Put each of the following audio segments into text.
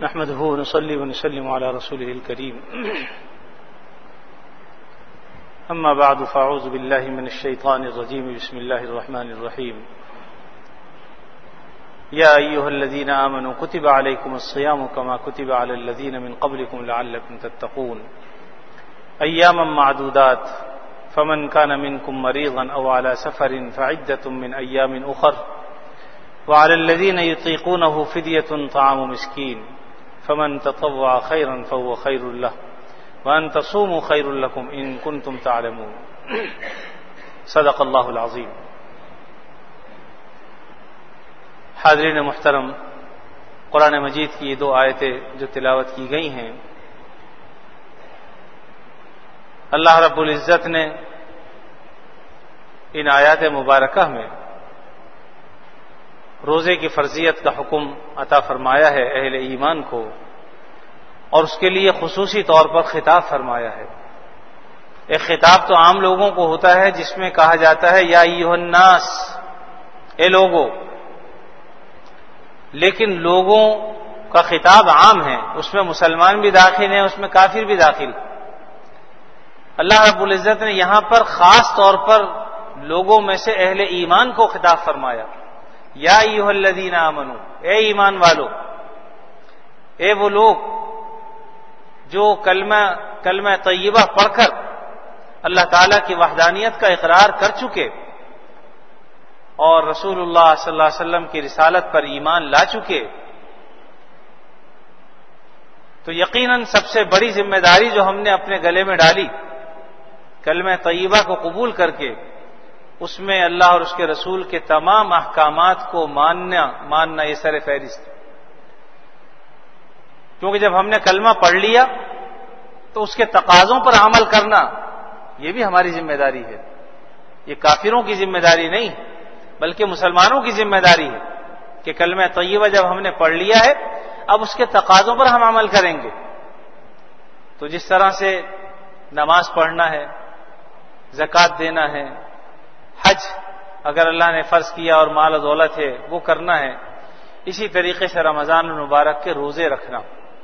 نحمده ونصلي ونسلم على رسوله الكريم أما بعد فأعوذ بالله من الشيطان الرجيم بسم الله الرحمن الرحيم يا أيها الذين آمنوا كتب عليكم الصيام كما كتب على الذين من قبلكم لعلكم تتقون أياما معدودات فمن كان منكم مريضا أو على سفر فعدة من أيام أخر وعلى الذين يطيقونه فدية طعام مسكين فمن تطوع خيرا فهو خير له وأن تصوموا خير لكم إن كنتم تعلمون صدق اللہ العظیم. حاضرین محترم، قرآن مجید کی یہ دو آیتیں جو تلاوت کی گئی ہیں، اللہ رب العزت نے ان آیات مبارکہ میں روزے کی فرضیت کا حکم عطا فرمایا ہے اہل ایمان کو، اور اس کے لیے خصوصی طور پر خطاب فرمایا ہے. ایک خطاب تو عام لوگوں کو ہوتا ہے جس میں کہا جاتا ہے یا ایھا الناس، اے لوگو، لیکن لوگوں کا خطاب عام ہے، اس میں مسلمان بھی داخل ہیں، اس میں کافر بھی داخل. اللہ رب العزت نے یہاں پر خاص طور پر لوگوں میں سے اہل ایمان کو خطاب فرمایا. یا ایھا الذین آمنو، اے ایمان والو، اے وہ لوگ جو کلمہ طیبہ پڑھ کر اللہ تعالیٰ کی وحدانیت کا اقرار کر چکے اور رسول اللہ صلی اللہ علیہ وسلم کی رسالت پر ایمان لا چکے، تو یقیناً سب سے بڑی ذمہ داری جو ہم نے اپنے گلے میں ڈالی کلمہ طیبہ کو قبول کر کے، اس میں اللہ اور اس کے رسول کے تمام احکامات کو ماننا یہ سر فہرست. کیونکہ جب ہم نے کلمہ پڑھ لیا تو اس کے تقاضوں پر عمل کرنا یہ بھی ہماری ذمہ داری ہے. یہ کافروں کی ذمہ داری نہیں بلکہ مسلمانوں کی ذمہ داری ہے کہ کلمہ طیبہ جب ہم نے پڑھ لیا ہے اب اس کے تقاضوں پر ہم عمل کریں گے. تو جس طرح سے نماز پڑھنا ہے، زکوٰۃ دینا ہے، حج اگر اللہ نے فرض کیا اور مال و دولت ہے وہ کرنا ہے، اسی طریقے سے رمضان المبارک کے روزے رکھنا،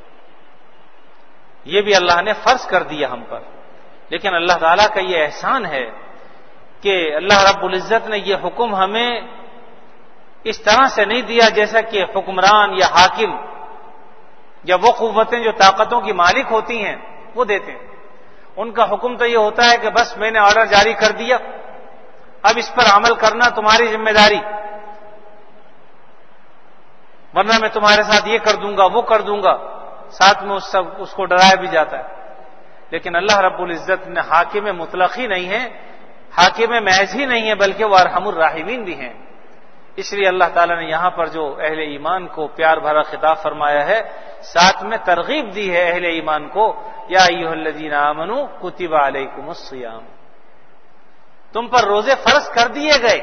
یہ بھی اللہ نے فرض کر دیا ہم پر. لیکن اللہ تعالیٰ کا یہ احسان ہے کہ اللہ رب العزت نے یہ حکم ہمیں اس طرح سے نہیں دیا جیسا کہ حکمران یا حاکم یا وہ قوتیں جو طاقتوں کی مالک ہوتی ہیں وہ دیتے ہیں. ان کا حکم تو یہ ہوتا ہے کہ بس میں نے آرڈر جاری کر دیا، اب اس پر عمل کرنا تمہاری ذمہ داری، ورنہ میں تمہارے ساتھ یہ کر دوں گا وہ کر دوں گا، ساتھ میں اس کو ڈرایا بھی جاتا ہے. لیکن اللہ رب العزت نے حاکم مطلق ہی نہیں ہے، حاکم محض ہی نہیں ہے، بلکہ وہ ارحم الراحمین بھی ہیں. اس لیے اللہ تعالیٰ نے یہاں پر جو اہل ایمان کو پیار بھرا خطاب فرمایا ہے، ساتھ میں ترغیب دی ہے اہل ایمان کو، یا ایھا الذین آمنوا کتب علیکم الصیام، تم پر روزے فرض کر دیے گئے.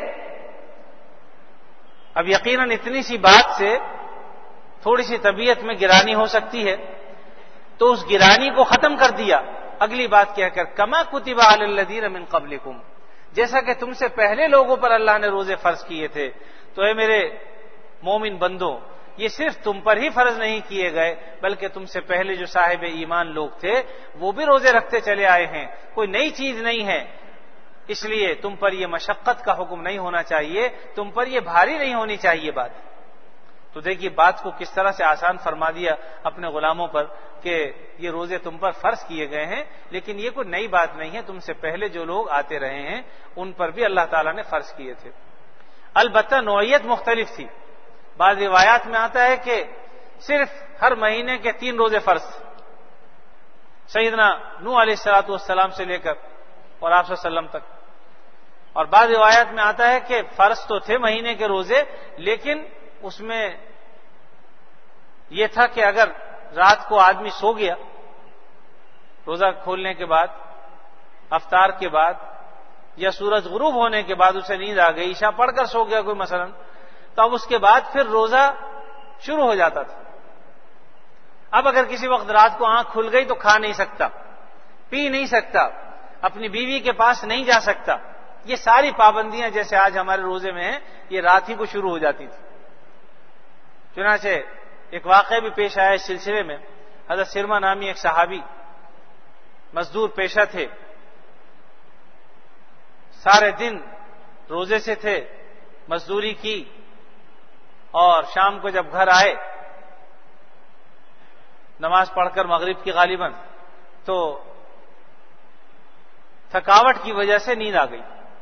اب یقیناً اتنی سی بات سے تھوڑی سی طبیعت میں گرانی ہو سکتی ہے، تو اس گرانی کو ختم کر دیا اگلی بات کہہ کر کما کتب علی الذین من قبلکم، جیسا کہ تم سے پہلے لوگوں پر اللہ نے روزے فرض کیے تھے. تو اے میرے مومن بندو، یہ صرف تم پر ہی فرض نہیں کیے گئے بلکہ تم سے پہلے جو صاحب ایمان لوگ تھے وہ بھی روزے رکھتے چلے آئے ہیں. کوئی نئی چیز نہیں ہے، اس لیے تم پر یہ مشقت کا حکم نہیں ہونا چاہیے، تم پر یہ بھاری نہیں ہونی چاہیے بات. تو دیکھیے بات کو کس طرح سے آسان فرما دیا اپنے غلاموں پر کہ یہ روزے تم پر فرض کیے گئے ہیں، لیکن یہ کوئی نئی بات نہیں ہے، تم سے پہلے جو لوگ آتے رہے ہیں ان پر بھی اللہ تعالیٰ نے فرض کیے تھے. البتہ نوعیت مختلف تھی. بعض روایات میں آتا ہے کہ صرف ہر مہینے کے 3 روزے فرض، سیدنا نوح علیہ الصلوۃ والسلام سے لے کر اور آپ صلی اللہ علیہ وسلم تک. اور بعض روایات میں آتا ہے کہ فرض تو تھے مہینے کے روزے، لیکن اس میں یہ تھا کہ اگر رات کو آدمی سو گیا روزہ کھولنے کے بعد، افطار کے بعد، یا سورج غروب ہونے کے بعد اسے نیند آ گئی، عشاء پڑھ کر سو گیا کوئی مثلا، تو اب اس کے بعد پھر روزہ شروع ہو جاتا تھا. اب اگر کسی وقت رات کو آنکھ کھل گئی تو کھا نہیں سکتا، پی نہیں سکتا، اپنی بیوی کے پاس نہیں جا سکتا. یہ ساری پابندیاں جیسے آج ہمارے روزے میں ہیں یہ رات ہی کو شروع ہو جاتی تھی. چنانچہ ایک واقعہ بھی پیش آیا اس سلسلے میں. حضرت سرما نامی ایک صحابی مزدور پیشہ تھے، سارے دن روزے سے تھے، مزدوری کی، اور شام کو جب گھر آئے نماز پڑھ کر مغرب کی غالباً، تو تھکاوٹ کی وجہ سے نیند آ گئی.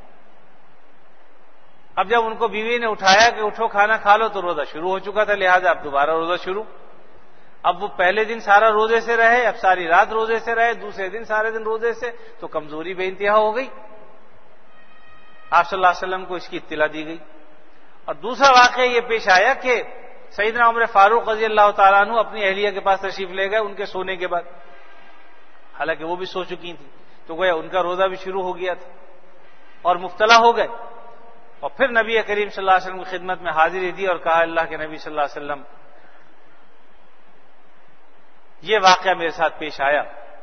اب جب ان کو بیوی نے اٹھایا کہ اٹھو کھانا کھا لو، تو روزہ شروع ہو چکا تھا، لہذا اب دوبارہ روزہ شروع. اب وہ پہلے دن سارا روزے سے رہے، اب ساری رات روزے سے رہے، دوسرے دن سارے دن روزے سے، تو کمزوری بے انتہا ہو گئی. آپ صلی اللہ علیہ وسلم کو اس کی اطلاع دی گئی. اور دوسرا واقعہ یہ پیش آیا کہ سیدنا عمر فاروق رضی اللہ تعالیٰ عنہ اپنی اہلیہ کے پاس تشریف لے گئے ان کے سونے کے بعد، حالانکہ وہ بھی سو چکی تھی، تو گویا ان کا روزہ بھی شروع ہو گیا تھا اور مبتلا ہو گئے. اور پھر نبی کریم صلی اللہ علیہ وسلم کی خدمت میں حاضری دی اور کہا اللہ کے نبی صلی اللہ علیہ وسلم یہ واقعہ میرے ساتھ پیش آیا.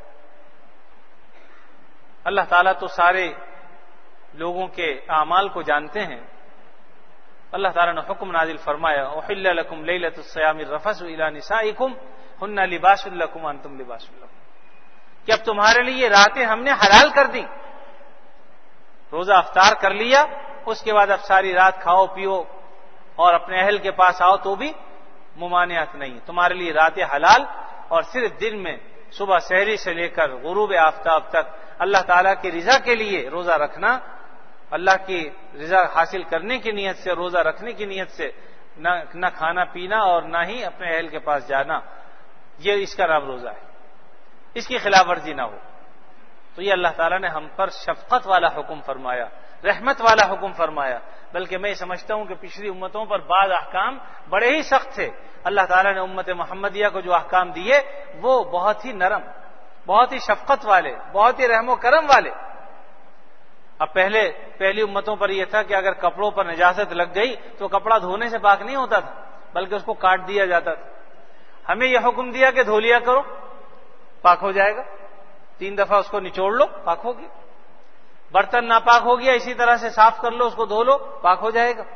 اللہ تعالیٰ تو سارے لوگوں کے اعمال کو جانتے ہیں. اللہ تعالیٰ نے حکم نازل فرمایا احل لکم لیلۃ الصیام الرفث الی نسائکم ہن لباس لکم وانتم لباس لہن، کہ اب تمہارے لیے راتیں ہم نے حلال کر دی. روزہ افطار کر لیا، اس کے بعد اب ساری رات کھاؤ پیو اور اپنے اہل کے پاس آؤ تو بھی ممانعت نہیں. تمہارے لیے راتیں حلال، اور صرف دن میں صبح سحری سے لے کر غروب آفتاب تک اللہ تعالیٰ کی رضا کے لیے روزہ رکھنا، اللہ کی رضا حاصل کرنے کی نیت سے، روزہ رکھنے کی نیت سے، نہ کھانا پینا اور نہ ہی اپنے اہل کے پاس جانا، یہ اس کا نام روزہ ہے. اس کی خلاف ورزی نہ ہو. تو یہ اللہ تعالیٰ نے ہم پر شفقت والا حکم فرمایا، رحمت والا حکم فرمایا. بلکہ میں سمجھتا ہوں کہ پچھلی امتوں پر بعض احکام بڑے ہی سخت تھے. اللہ تعالیٰ نے امت محمدیہ کو جو احکام دیے وہ بہت ہی نرم، بہت ہی شفقت والے، بہت ہی رحم و کرم والے. اب پہلی امتوں پر یہ تھا کہ اگر کپڑوں پر نجاست لگ گئی تو کپڑا دھونے سے پاک نہیں ہوتا تھا، بلکہ اس کو کاٹ دیا جاتا تھا. ہمیں یہ حکم دیا کہ دھو لیا کرو، پاک ہو جائے گا. 3 دفعہ اس کو نچوڑ لو، پاک ہو گیا. برتن ناپاک ہو گیا، اسی طرح سے صاف کر لو، اس کو دھو لو، پاک ہو جائے گا.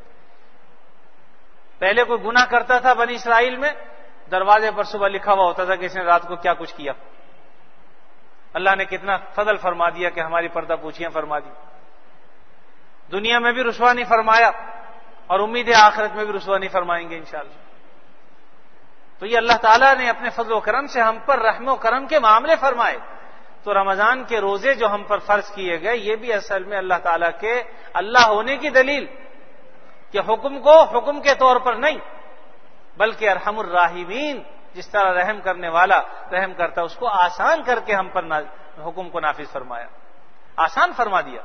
پہلے کوئی گناہ کرتا تھا بنی اسرائیل میں، دروازے پر صبح لکھا ہوا ہوتا تھا کہ اس نے رات کو کیا کچھ کیا. اللہ نے کتنا فضل فرما دیا کہ ہماری پردہ پوچھیاں فرما دی. دنیا میں بھی رسوا نہیں فرمایا، اور امید ہے آخرت میں بھی رسوا نہیں فرمائیں گے انشاءاللہ. تو یہ اللہ تعالیٰ نے اپنے فضل و کرم سے ہم پر رحم و کرم کے معاملے فرمائے. تو رمضان کے روزے جو ہم پر فرض کیے گئے، یہ بھی اصل میں اللہ تعالیٰ کے اللہ ہونے کی دلیل، کہ حکم کو حکم کے طور پر نہیں، بلکہ ارحم الراحمین، جس طرح رحم کرنے والا رحم کرتا، اس کو آسان کر کے ہم پر حکم کو نافذ فرمایا، آسان فرما دیا.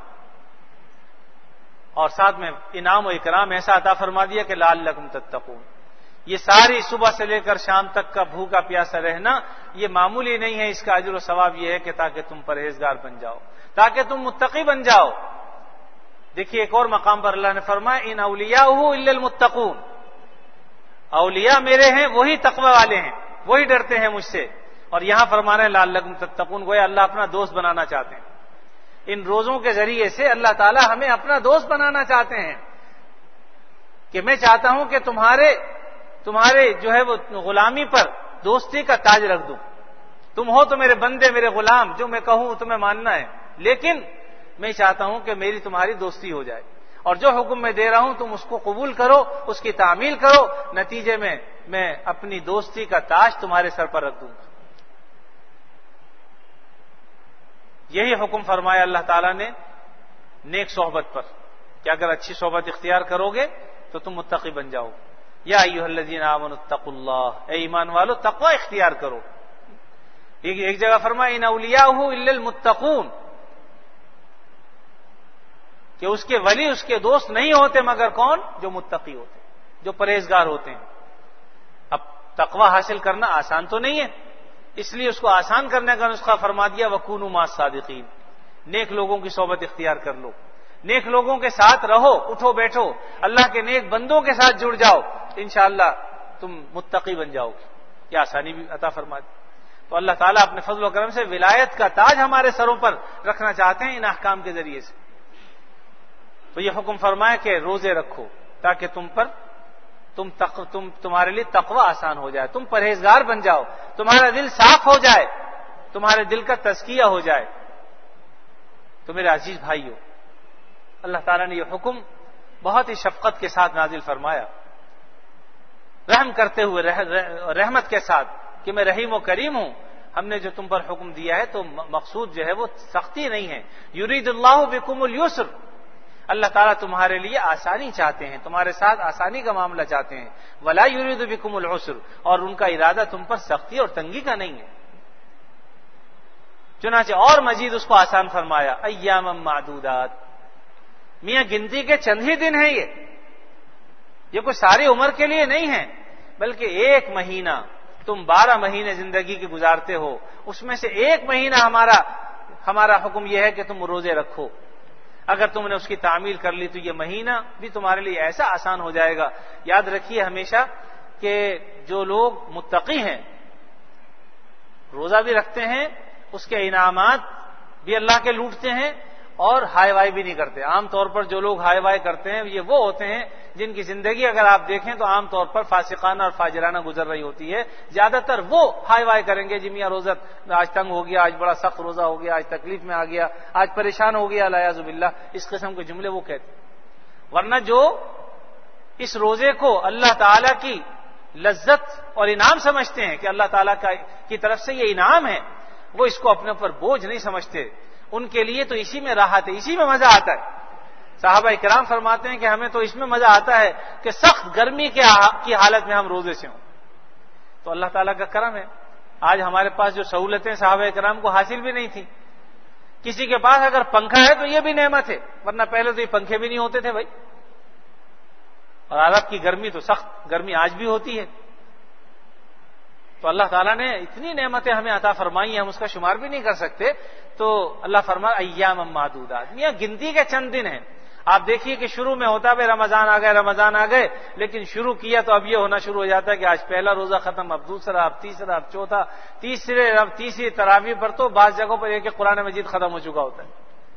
اور ساتھ میں انعام و اکرام ایسا عطا فرما دیا کہ لعلکم تتقون. یہ ساری صبح سے لے کر شام تک کا بھوکا پیاسا رہنا یہ معمولی نہیں ہے. اس کا اجر و ثواب یہ ہے کہ تاکہ تم پرہیزگار بن جاؤ، تاکہ تم متقی بن جاؤ. دیکھیے ایک اور مقام پر اللہ نے فرمایا ان اولیاءہ الا المتقون، اولیاء میرے ہیں وہی تقوی والے ہیں، وہی ڈرتے ہیں مجھ سے. اور یہاں فرمانا ہے لعلکم تتقون، گویا اللہ اپنا دوست بنانا چاہتے ہیں. ان روزوں کے ذریعے سے اللہ تعالی ہمیں اپنا دوست بنانا چاہتے ہیں، کہ میں چاہتا ہوں کہ تمہارے جو ہے وہ غلامی پر دوستی کا تاج رکھ دوں. تم ہو تو میرے بندے، میرے غلام، جو میں کہوں تمہیں ماننا ہے، لیکن میں چاہتا ہوں کہ میری تمہاری دوستی ہو جائے، اور جو حکم میں دے رہا ہوں تم اس کو قبول کرو، اس کی تعمیل کرو، نتیجے میں میں اپنی دوستی کا تاج تمہارے سر پر رکھ دوں گا. یہی حکم فرمایا اللہ تعالیٰ نے نیک صحبت پر، کہ اگر اچھی صحبت اختیار کرو گے تو تم متقی بن جاؤ. یا ایھا الذین آمنوا اتقوا اللہ، اے ایمان والو تقوی اختیار کرو. ایک جگہ فرمایا ان اولیاءہ الا المتقون، کہ اس کے ولی، اس کے دوست نہیں ہوتے مگر کون؟ جو متقی ہوتے، جو پرہیزگار ہوتے ہیں. اب تقوی حاصل کرنا آسان تو نہیں ہے، اس لیے اس کو آسان کرنے کا نسخہ فرما دیا وَكُونُوا مَعَ الصَّادِقِينَ. نیک لوگوں کی صحبت اختیار کر لو، نیک لوگوں کے ساتھ رہو، اٹھو بیٹھو، اللہ کے نیک بندوں کے ساتھ جڑ جاؤ، انشاءاللہ تم متقی بن جاؤ گے. یہ آسانی بھی عطا فرما دی. تو اللہ تعالیٰ اپنے فضل و کرم سے ولایت کا تاج ہمارے سروں پر رکھنا چاہتے ہیں ان احکام کے ذریعے سے. تو یہ حکم فرمایا کہ روزے رکھو تاکہ تم پر تمہارے لیے تقوی آسان ہو جائے، تم پرہیزگار بن جاؤ، تمہارا دل صاف ہو جائے، تمہارے دل کا تزکیہ ہو جائے۔ تو میرے عزیز بھائیو، اللہ تعالیٰ نے یہ حکم بہت ہی شفقت کے ساتھ نازل فرمایا، رحم کرتے ہوئے، رحمت کے ساتھ کہ میں رحیم و کریم ہوں۔ ہم نے جو تم پر حکم دیا ہے تو مقصود جو ہے وہ سختی نہیں ہے۔ یرید اللہ بکم اليسر، اللہ تعالیٰ تمہارے لیے آسانی چاہتے ہیں، تمہارے ساتھ آسانی کا معاملہ چاہتے ہیں۔ ولا یرید بکم العسر، اور ان کا ارادہ تم پر سختی اور تنگی کا نہیں ہے۔ چنانچہ اور مزید اس کو آسان فرمایا، ایام معدودات، میاں گنتی کے چند ہی دن ہیں، یہ کوئی ساری عمر کے لیے نہیں ہے، بلکہ ایک مہینہ، تم 12 مہینے زندگی کے گزارتے ہو، اس میں سے ایک مہینہ ہمارا حکم یہ ہے کہ تم روزے رکھو۔ اگر تم نے اس کی تعمیل کر لی تو یہ مہینہ بھی تمہارے لیے ایسا آسان ہو جائے گا۔ یاد رکھیے ہمیشہ کہ جو لوگ متقی ہیں، روزہ بھی رکھتے ہیں، اس کے انعامات بھی اللہ کے لوٹتے ہیں، اور ہائی وائی بھی نہیں کرتے۔ عام طور پر جو لوگ ہائی وائی کرتے ہیں یہ وہ ہوتے ہیں جن کی زندگی اگر آپ دیکھیں تو عام طور پر فاسقانہ اور فاجرانہ گزر رہی ہوتی ہے۔ زیادہ تر وہ ہائی وائی کریں گے، جی میاں روزہ آج تنگ ہو گیا، آج بڑا سخت روزہ ہو گیا، آج تکلیف میں آ گیا، آج پریشان ہو گیا، الیاذ باللہ، اس قسم کے جملے وہ کہتے ہیں۔ ورنہ جو اس روزے کو اللہ تعالی کی لذت اور انعام سمجھتے ہیں کہ اللہ تعالیٰ کی طرف سے یہ انعام ہے، وہ اس کو اپنے اوپر بوجھ نہیں سمجھتے، ان کے لیے تو اسی میں راحت ہے، اسی میں مزہ آتا ہے۔ صحابہ کرام فرماتے ہیں کہ ہمیں تو اس میں مزہ آتا ہے کہ سخت گرمی کی حالت میں ہم روزے سے ہوں۔ تو اللہ تعالیٰ کا کرم ہے، آج ہمارے پاس جو سہولتیں صحابہ کرام کو حاصل بھی نہیں تھیں۔ کسی کے پاس اگر پنکھا ہے تو یہ بھی نعمت ہے، ورنہ پہلے تو یہ پنکھے بھی نہیں ہوتے تھے بھائی۔ اور عرب کی گرمی تو سخت گرمی آج بھی ہوتی ہے۔ تو اللہ تعالیٰ نے اتنی نعمتیں ہمیں عطا فرمائی ہیں، ہم اس کا شمار بھی نہیں کر سکتے۔ تو اللہ فرمایا ایام معدودات، یہ گنتی کے چند دن ہیں۔ آپ دیکھیے کہ شروع میں ہوتا ہے رمضان آ گئے، لیکن شروع کیا تو اب یہ ہونا شروع ہو جاتا ہے کہ آج پہلا روزہ ختم، اب دوسرا، اب تیسرا، اب چوتھا، تیسری تراویح پر تو بعض جگہوں پر یہ کہ قرآن مجید ختم ہو چکا ہوتا ہے۔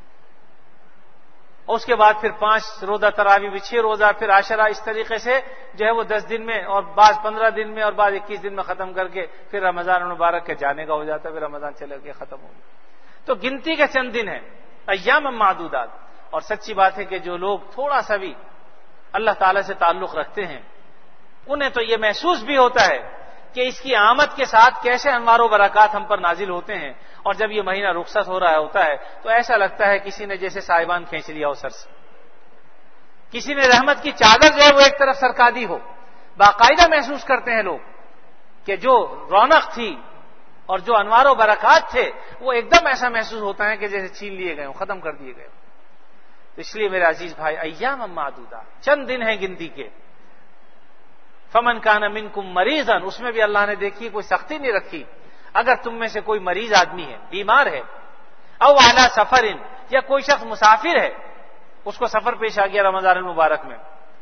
اور اس کے بعد پھر 5 روزہ تراویح بھی، 6 روزہ، پھر عاشرہ، اس طریقے سے جو ہے وہ 10 دن میں، اور بعض 15 دن میں، اور بعض 21 دن میں ختم کر کے پھر رمضان المبارک کے جانے کا ہو جاتا ہے، پھر رمضان چلے کے ختم ہو گیا۔ تو گنتی کے چند دن ہیں، ایام معدودات۔ اور سچی بات ہے کہ جو لوگ تھوڑا سا بھی اللہ تعالی سے تعلق رکھتے ہیں، انہیں تو یہ محسوس بھی ہوتا ہے کہ اس کی آمد کے ساتھ کیسے انوار و برکات ہم پر نازل ہوتے ہیں۔ اور جب یہ مہینہ رخصت ہو رہا ہوتا ہے تو ایسا لگتا ہے کسی نے جیسے سائبان کھینچ لیا ہو سر سے، کسی نے رحمت کی چادر جو ہے وہ ایک طرف سرکا دی ہو۔ باقاعدہ محسوس کرتے ہیں لوگ کہ جو رونق تھی اور جو انوار و برکات تھے وہ ایک دم ایسا محسوس ہوتا ہے کہ جیسے چھین لیے گئے ہوں، ختم کر دیے گئے ہوں۔ تو اس لیے میرے عزیز بھائی، ایام معدودات، چند دن ہیں گنتی کے۔ فمن کان منکم مریضا، اس میں بھی اللہ نے دیکھی کوئی سختی نہیں رکھی۔ اگر تم میں سے کوئی مریض آدمی ہے، بیمار ہے، او علی سفر، یا کوئی شخص مسافر ہے، اس کو سفر پیش آ گیا رمضان المبارک میں،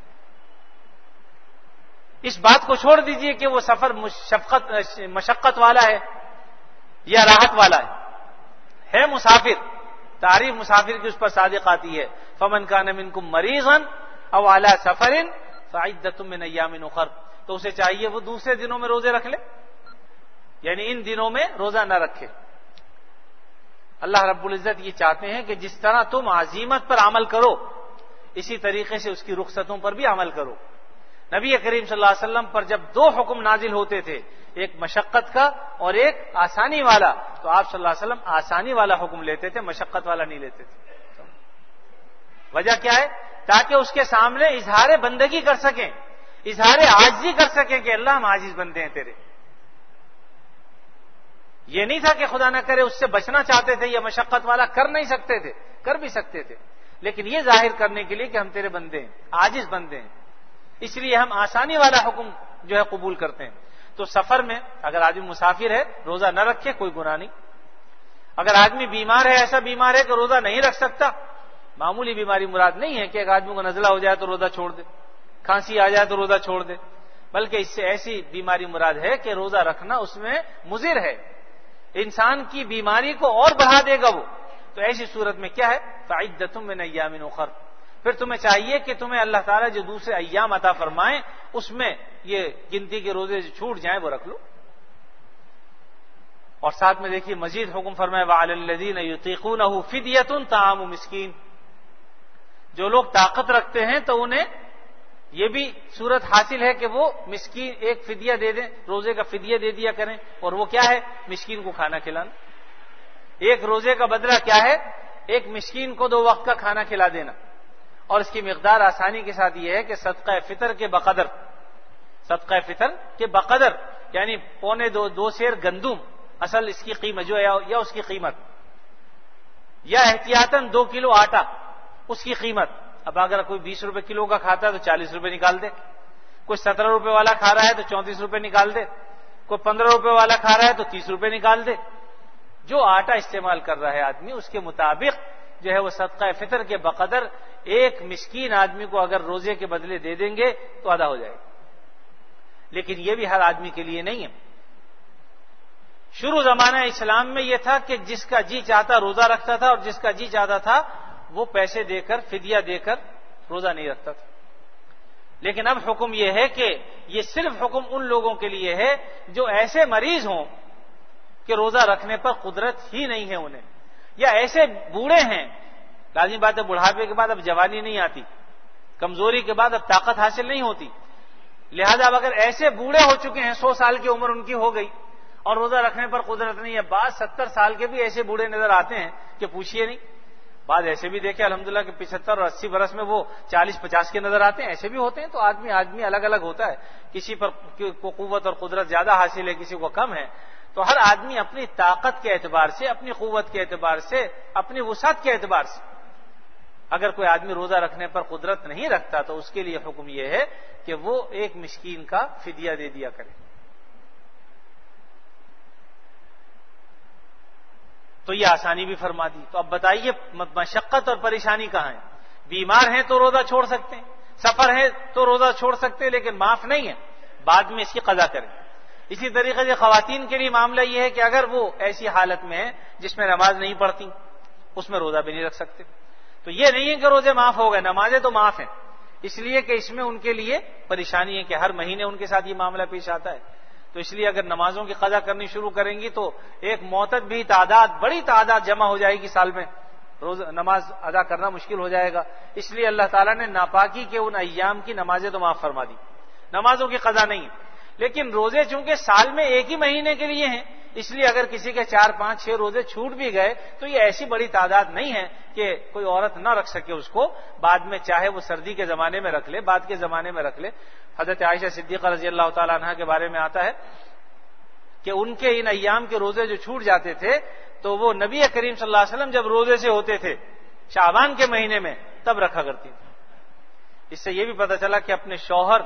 اس بات کو چھوڑ دیجئے کہ وہ سفر مشقت والا ہے یا راحت والا ہے مسافر، تعریف مسافر کی اس پر صادق آتی ہے۔ فمن کان منکم مریضا او علی سفر فعدۃ من ایام اخر، تو اسے چاہیے وہ دوسرے دنوں میں روزے رکھ لے، یعنی ان دنوں میں روزہ نہ رکھے۔ اللہ رب العزت یہ چاہتے ہیں کہ جس طرح تم عزیمت پر عمل کرو، اسی طریقے سے اس کی رخصتوں پر بھی عمل کرو۔ نبی کریم صلی اللہ علیہ وسلم پر جب 2 حکم نازل ہوتے تھے، ایک مشقت کا اور ایک آسانی والا، تو آپ صلی اللہ علیہ وسلم آسانی والا حکم لیتے تھے، مشقت والا نہیں لیتے تھے۔ وجہ کیا ہے؟ تاکہ اس کے سامنے اظہار بندگی کر سکیں، اظہار عاجزی کر سکیں کہ اللہ ہم عاجز بندے ہیں تیرے۔ یہ نہیں تھا کہ خدا نہ کرے اس سے بچنا چاہتے تھے، یہ مشقت والا کر نہیں سکتے تھے، کر بھی سکتے تھے، لیکن یہ ظاہر کرنے کے لیے کہ ہم تیرے بندے ہیں، عاجز بندے ہیں، اس لیے ہم آسانی والا حکم جو ہے قبول کرتے ہیں۔ تو سفر میں اگر آدمی مسافر ہے روزہ نہ رکھے کوئی گناہ نہیں۔ اگر آدمی بیمار ہے، ایسا بیمار ہے کہ روزہ نہیں رکھ سکتا، معمولی بیماری مراد نہیں ہے کہ ایک آدمی کو نزلہ ہو جائے تو روزہ چھوڑ دے، کھانسی آ جائے تو روزہ چھوڑ دے، بلکہ اس سے ایسی بیماری مراد ہے کہ روزہ رکھنا اس میں مضر ہے، انسان کی بیماری کو اور بڑھا دے گا وہ۔ تو ایسی صورت میں کیا ہے؟ فعدۃ من ایام اخر، پھر تمہیں چاہیے کہ تمہیں اللہ تعالیٰ جو دوسرے ایام عطا فرمائیں اس میں یہ گنتی کے روزے جو چھوٹ جائیں وہ رکھ لو. اور ساتھ میں دیکھیے مزید حکم فرمایا وَعَلَى الَّذِينَ يُطِيقُونَهُ فِدْيَةٌ طَعَامُ مِسْكِينٍ. جو لوگ طاقت رکھتے ہیں تو انہیں یہ بھی صورت حاصل ہے کہ وہ مسکین ایک فدیہ دے دیں, روزے کا فدیہ دے دیا کریں. اور وہ کیا ہے؟ مسکین کو کھانا کھلانا. ایک روزے کا بدلہ کیا ہے؟ ایک مسکین کو 2 وقت کا کھانا کھلا دینا. اور اس کی مقدار آسانی کے ساتھ یہ ہے کہ صدقہ فطر کے بقدر, صدقہ فطر کے بقدر یعنی 2.25 سیر گندم اصل اس کی قیمت جو ہے یا اس کی قیمت, یا احتیاطاً 2 کلو آٹا اس کی قیمت. اب اگر کوئی 20 روپے کلو کا کھاتا ہے تو 40 روپے نکال دے, کوئی 17 روپے والا کھا رہا ہے تو 34 روپے نکال دے, کوئی 15 روپے والا کھا رہا ہے تو 30 روپے نکال دے. جو آٹا استعمال کر رہا ہے آدمی اس کے مطابق جو ہے وہ صدقہ فطر کے بقدر ایک مسکین آدمی کو اگر روزے کے بدلے دے دیں گے تو ادا ہو جائے گا. لیکن یہ بھی ہر آدمی کے لیے نہیں ہے. شروع زمانہ اسلام میں یہ تھا کہ جس کا جی چاہتا روزہ رکھتا تھا اور جس کا جی چاہتا تھا وہ پیسے دے کر فدیہ دے کر روزہ نہیں رکھتا تھا. لیکن اب حکم یہ ہے کہ یہ صرف حکم ان لوگوں کے لیے ہے جو ایسے مریض ہوں کہ روزہ رکھنے پر قدرت ہی نہیں ہے انہیں, یا ایسے بوڑھے ہیں, لازمی بات ہے بڑھاپے کے بعد اب جوانی نہیں آتی, کمزوری کے بعد اب طاقت حاصل نہیں ہوتی. لہذا اب اگر ایسے بوڑھے ہو چکے ہیں 100 سال کی عمر ان کی ہو گئی اور روزہ رکھنے پر قدرت نہیں ہے, بعض 70 سال کے بھی ایسے بوڑھے نظر آتے ہیں کہ پوچھئے نہیں. بعض ایسے بھی دیکھے الحمدللہ کہ 75 اور 80 برس میں وہ 40-50 کے نظر آتے ہیں, ایسے بھی ہوتے ہیں. تو آدمی الگ الگ ہوتا ہے, کسی پر کو قوت اور قدرت زیادہ حاصل ہے, کسی کو کم ہے. تو ہر آدمی اپنی طاقت کے اعتبار سے, اپنی قوت کے اعتبار سے, اپنی وسعت کے اعتبار سے اگر کوئی آدمی روزہ رکھنے پر قدرت نہیں رکھتا تو اس کے لیے حکم یہ ہے کہ وہ ایک مسکین کا فدیہ دے دیا کرے. تو یہ آسانی بھی فرما دی. تو اب بتائیے مشقت اور پریشانی کہاں ہے؟ بیمار ہیں تو روزہ چھوڑ سکتے ہیں, سفر ہے تو روزہ چھوڑ سکتے ہیں, لیکن معاف نہیں ہے, بعد میں اس کی قضا کریں. اسی طریقے سے خواتین کے لیے معاملہ یہ ہے کہ اگر وہ ایسی حالت میں ہے جس میں نماز نہیں پڑھتی, اس میں روزہ بھی نہیں رکھ سکتے. تو یہ نہیں ہے کہ روزے معاف ہو گئے, نمازیں تو معاف ہیں, اس لیے کہ اس میں ان کے لیے پریشانی ہے کہ ہر مہینے ان کے ساتھ یہ معاملہ پیش آتا ہے. تو اس لیے اگر نمازوں کی قضا کرنی شروع کریں گی تو ایک معتد بھی بڑی تعداد جمع ہو جائے گی سال میں, روز نماز ادا کرنا مشکل ہو جائے گا. اس لیے اللہ تعالیٰ نے ناپاکی کے ان ایام کی نمازیں تو معاف فرما دی, نمازوں کی قضا نہیں. لیکن روزے چونکہ سال میں ایک ہی مہینے کے لیے ہیں, اس لیے اگر کسی کے 4, 5, 6 روزے چھوٹ بھی گئے تو یہ ایسی بڑی تعداد نہیں ہے کہ کوئی عورت نہ رکھ سکے اس کو. بعد میں چاہے وہ سردی کے زمانے میں رکھ لے, بعد کے زمانے میں رکھ لے. حضرت عائشہ صدیقہ رضی اللہ تعالیٰ عنہا کے بارے میں آتا ہے کہ ان کے ان ایام کے روزے جو چھوٹ جاتے تھے تو وہ نبی کریم صلی اللہ علیہ وسلم جب روزے سے ہوتے تھے شعبان کے مہینے میں تب رکھا کرتی تھی. اس سے یہ بھی پتہ چلا کہ اپنے شوہر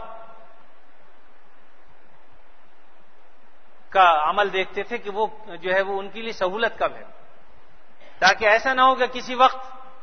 کا عمل دیکھتے تھے کہ وہ جو ہے وہ ان کے لیے سہولت کب ہے, تاکہ ایسا نہ ہو کہ کسی وقت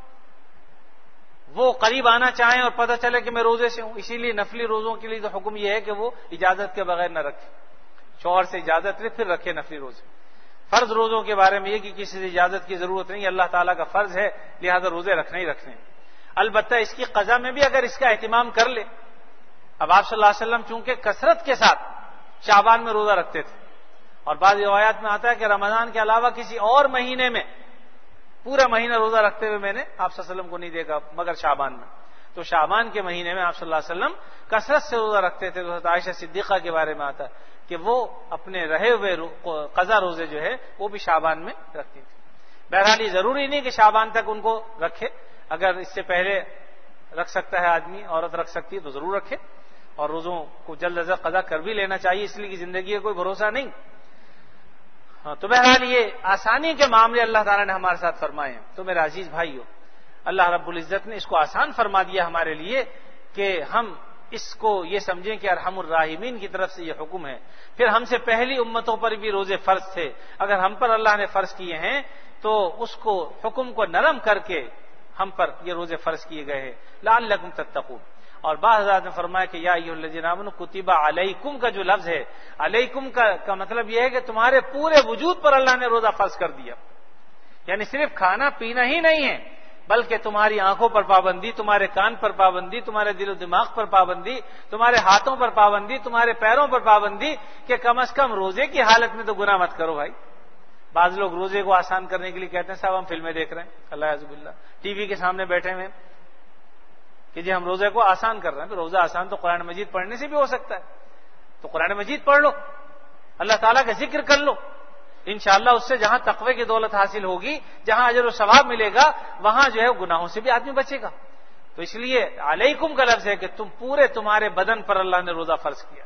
وہ قریب آنا چاہیں اور پتہ چلے کہ میں روزے سے ہوں. اسی لیے نفلی روزوں کے لیے تو حکم یہ ہے کہ وہ اجازت کے بغیر نہ رکھے, شوہر سے اجازت لے پھر رکھے نفلی روزے. فرض روزوں کے بارے میں یہ کہ کسی سے اجازت کی ضرورت نہیں, اللہ تعالیٰ کا فرض ہے, لہذا روزے رکھنے ہی رکھنے. البتہ اس کی قضا میں بھی اگر اس کا اہتمام کر لے. اب آپ صلی اللہ علیہ وسلم چونکہ کثرت کے ساتھ شعبان میں روزہ رکھتے تھے, اور بعض روایات میں آتا ہے کہ رمضان کے علاوہ کسی اور مہینے میں پورا مہینہ روزہ رکھتے ہوئے میں نے آپ صلی اللہ علیہ وسلم کو نہیں دیکھا مگر شعبان میں. تو شعبان کے مہینے میں آپ صلی اللہ علیہ وسلم کثرت سے روزہ رکھتے تھے. تو عائشہ صدیقہ کے بارے میں آتا ہے کہ وہ اپنے رہے ہوئے قضا روزے جو ہے وہ بھی شعبان میں رکھتی تھی. بہرحال یہ ضروری نہیں کہ شعبان تک ان کو رکھے, اگر اس سے پہلے رکھ سکتا ہے آدمی, عورت رکھ سکتی ہے تو ضرور رکھے, اور روزوں کو جلد از جلد قضا کر بھی لینا چاہیے, اس لیے کہ زندگی کا کوئی بھروسہ نہیں. تو بہرحال یہ آسانی کے معاملے اللہ تعالیٰ نے ہمارے ساتھ فرمائے ہیں. تو میرے عزیز بھائیو, اللہ رب العزت نے اس کو آسان فرما دیا ہمارے لیے کہ ہم اس کو یہ سمجھیں کہ ارحم الراحمین کی طرف سے یہ حکم ہے. پھر ہم سے پہلی امتوں پر بھی روزے فرض تھے, اگر ہم پر اللہ نے فرض کیے ہیں تو اس کو حکم کو نرم کر کے ہم پر یہ روزے فرض کیے گئے ہیں لعلکم تتقون. اور بعض حضرات نے فرمایا کہ یا ایھا الذین آمنوا کتب علیکم کا جو لفظ ہے, علیکم کا مطلب یہ ہے کہ تمہارے پورے وجود پر اللہ نے روزہ فرض کر دیا. یعنی صرف کھانا پینا ہی نہیں ہے, بلکہ تمہاری آنکھوں پر پابندی، تمہارے کان پر پابندی، تمہارے دل و دماغ پر پابندی، تمہارے ہاتھوں پر پابندی، تمہارے پیروں پر پابندی کہ کم از کم روزے کی حالت میں تو گناہ مت کرو بھائی۔ بعض لوگ روزے کو آسان کرنے کے لیے کہتے ہیں صاحب ہم فلمیں دیکھ رہے ہیں، اللہ عزب اللہ، ٹی وی کے سامنے بیٹھے ہوئے کہ جی ہم روزے کو آسان کر رہے ہیں۔ تو روزہ آسان تو قرآن مجید پڑھنے سے بھی ہو سکتا ہے، تو قرآن مجید پڑھ لو، اللہ تعالیٰ کا ذکر کر لو، انشاءاللہ اس سے جہاں تقوی کی دولت حاصل ہوگی، جہاں اجر و ثواب ملے گا، وہاں جو ہے گناہوں سے بھی آدمی بچے گا۔ تو اس لیے علیکم کا لفظ ہے کہ تمہارے بدن پر اللہ نے روزہ فرض کیا۔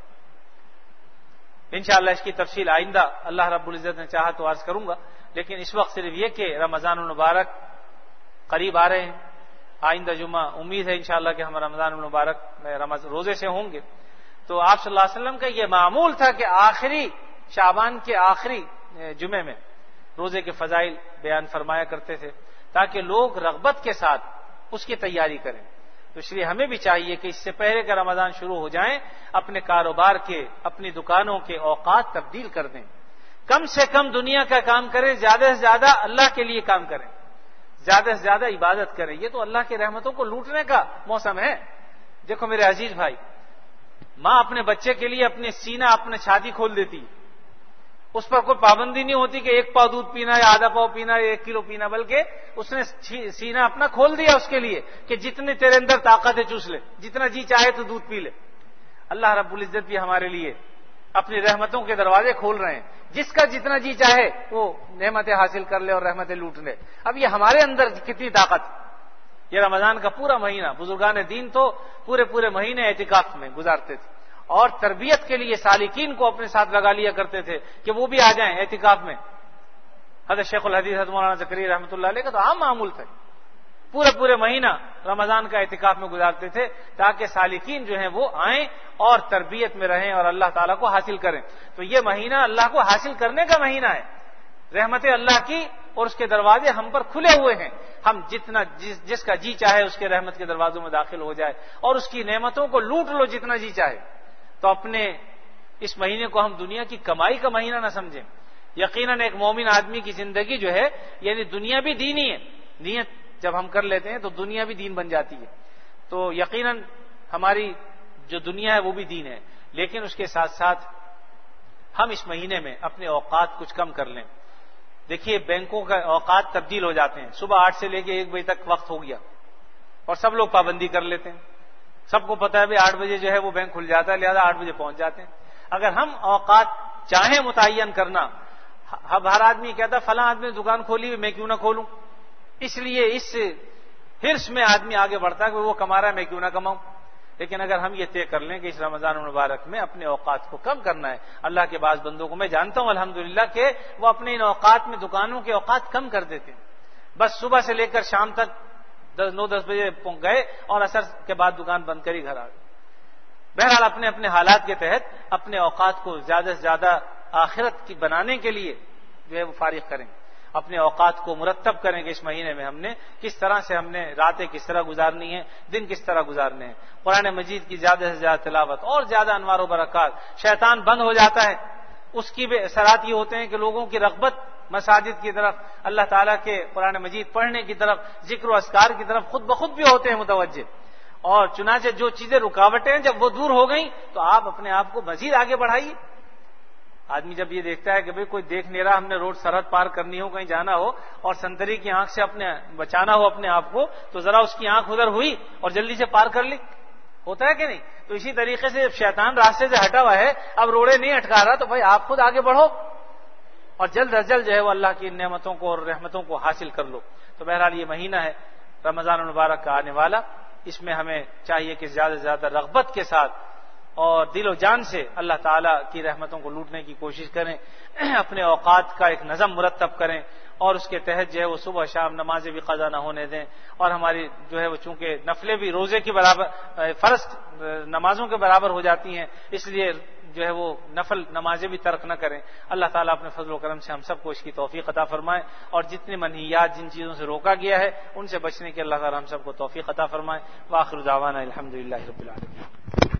انشاءاللہ اس کی تفصیل آئندہ اللہ رب العزت نے چاہا تو عرض کروں گا، لیکن اس وقت صرف یہ کہ رمضان المبارک قریب آ رہے ہیں۔ آئندہ جمعہ امید ہے انشاءاللہ کہ ہم رمضان المبارک میں روزے سے ہوں گے۔ تو آپ صلی اللہ علیہ وسلم کا یہ معمول تھا کہ آخری شعبان کے آخری جمعے میں روزے کے فضائل بیان فرمایا کرتے تھے تاکہ لوگ رغبت کے ساتھ اس کی تیاری کریں۔ تو اس لیے ہمیں بھی چاہیے کہ اس سے پہلے کہ رمضان شروع ہو جائیں اپنے کاروبار کے، اپنی دکانوں کے اوقات تبدیل کر دیں، کم سے کم دنیا کا کام کریں، زیادہ سے زیادہ اللہ کے لیے کام کریں، زیادہ سے زیادہ عبادت کریں۔ یہ تو اللہ کی رحمتوں کو لوٹنے کا موسم ہے۔ دیکھو میرے عزیز بھائی، ماں اپنے بچے کے لیے اپنے سینہ، اپنے چھاتی کھول دیتی، اس پر کوئی پابندی نہیں ہوتی کہ 1 پاؤ دودھ پینا یا آدھا پاؤ پینا یا 1 کلو پینا، بلکہ اس نے سینہ اپنا کھول دیا اس کے لیے کہ جتنی تیرے اندر طاقت ہے چوس لے، جتنا جی چاہے تو دودھ پی لے۔ اللہ رب العزت بھی ہمارے لیے اپنی رحمتوں کے دروازے کھول رہے ہیں، جس کا جتنا جی چاہے وہ نعمتیں حاصل کر لے اور رحمتیں لوٹ لے۔ اب یہ ہمارے اندر کتنی طاقت، یہ رمضان کا پورا مہینہ بزرگان دین تو پورے مہینے اعتکاف میں گزارتے تھے اور تربیت کے لیے سالکین کو اپنے ساتھ لگا لیا کرتے تھے کہ وہ بھی آ جائیں اعتکاف میں۔ حضرت شیخ الحدیث حضرت مولانا زکریا رحمۃ اللہ علیہ کا تو عام معمول تھا، پورے مہینہ رمضان کا اعتکاف میں گزارتے تھے تاکہ سالکین جو ہیں وہ آئیں اور تربیت میں رہیں اور اللہ تعالیٰ کو حاصل کریں۔ تو یہ مہینہ اللہ کو حاصل کرنے کا مہینہ ہے، رحمت اللہ کی، اور اس کے دروازے ہم پر کھلے ہوئے ہیں۔ ہم جس کا جی چاہے اس کے رحمت کے دروازوں میں داخل ہو جائے اور اس کی نعمتوں کو لوٹ لو جتنا جی چاہے۔ تو اپنے اس مہینے کو ہم دنیا کی کمائی کا مہینہ نہ سمجھیں۔ یقیناً ایک مومن آدمی کی زندگی جو ہے یعنی دنیا بھی دین ہی ہے، نیت جب ہم کر لیتے ہیں تو دنیا بھی دین بن جاتی ہے۔ تو یقیناً ہماری جو دنیا ہے وہ بھی دین ہے، لیکن اس کے ساتھ ساتھ ہم اس مہینے میں اپنے اوقات کچھ کم کر لیں۔ دیکھیے بینکوں کا اوقات تبدیل ہو جاتے ہیں، صبح 8 سے لے کے 1 بجے تک وقت ہو گیا اور سب لوگ پابندی کر لیتے ہیں، سب کو پتا ہے بھی 8 بجے جو ہے وہ بینک کھل جاتا ہے، لہذا 8 بجے پہنچ جاتے ہیں۔ اگر ہم اوقات چاہیں متعین کرنا، اب ہر آدمی کہتا ہے فلاں آدمی نے دکان کھولی ہوئی میں کیوں نہ کھولوں، اس لیے اس حرص میں آدمی آگے بڑھتا ہے کہ وہ کما رہا ہے میں کیوں نہ کماؤں۔ لیکن اگر ہم یہ طے کر لیں کہ اس رمضان المبارک میں اپنے اوقات کو کم کرنا ہے، اللہ کے بعض بندوں کو میں جانتا ہوں الحمدللہ کہ وہ اپنے ان اوقات میں دکانوں کے اوقات کم کر دیتے ہیں، بس صبح سے لے کر شام تک 9-10 بجے گئے اور عصر کے بعد دکان بند کری گھر آ گئے۔ بہرحال اپنے اپنے حالات کے تحت اپنے اوقات کو زیادہ سے زیادہ آخرت کی بنانے کے لیے جو ہے وہ فارغ کریں، اپنے اوقات کو مرتب کریں کہ اس مہینے میں ہم نے کس طرح سے ہم نے راتیں کس طرح گزارنی ہیں، دن کس طرح گزارنے ہیں، قرآن مجید کی زیادہ سے زیادہ تلاوت اور زیادہ انوار و برکات۔ شیطان بند ہو جاتا ہے، اس کی بھی اثرات یہ ہوتے ہیں کہ لوگوں کی رغبت مساجد کی طرف، اللہ تعالیٰ کے قرآن مجید پڑھنے کی طرف، ذکر و اذکار کی طرف خود بخود بھی ہوتے ہیں متوجہ، اور چنانچہ جو چیزیں رکاوٹیں جب وہ دور ہو گئیں تو آپ اپنے آپ کو مزید آگے بڑھائیے۔ آدمی جب یہ دیکھتا ہے کہ بھئی کوئی دیکھ نہیں رہا، ہم نے روڈ سرحد پار کرنی ہو، کہیں جانا ہو اور سنتری کی آنکھ سے اپنے بچانا ہو اپنے آپ کو، تو ذرا اس کی آنکھ ادھر ہوئی اور جلدی سے پار کر لی، ہوتا ہے کہ نہیں؟ تو اسی طریقے سے جب شیطان راستے سے ہٹا ہوا ہے، اب روڑے نہیں اٹکا رہا، تو بھائی آپ خود آگے بڑھو اور جلد از جلد جو ہے وہ اللہ کی نعمتوں کو اور رحمتوں کو حاصل کر لو۔ تو بہرحال یہ مہینہ ہے رمضان المبارک کا آنے والا، اس میں ہمیں چاہیے کہ زیادہ سے زیادہ رغبت کے ساتھ اور دل و جان سے اللہ تعالیٰ کی رحمتوں کو لوٹنے کی کوشش کریں، اپنے اوقات کا ایک نظم مرتب کریں اور اس کے تحت جو ہے وہ صبح شام نمازیں بھی قضا نہ ہونے دیں، اور ہماری جو ہے وہ چونکہ نفلیں بھی روزے کی برابر، فرض نمازوں کے برابر ہو جاتی ہیں، اس لیے جو ہے وہ نفل نمازیں بھی ترک نہ کریں۔ اللہ تعالیٰ اپنے فضل و کرم سے ہم سب کو اس کی توفیق عطا فرمائے، اور جتنی منہیات جن چیزوں سے روکا گیا ہے ان سے بچنے کے اللہ تعالیٰ ہم سب کو توفیق عطا فرمائے۔ وآخر دعوانا الحمدللہ رب العالمین۔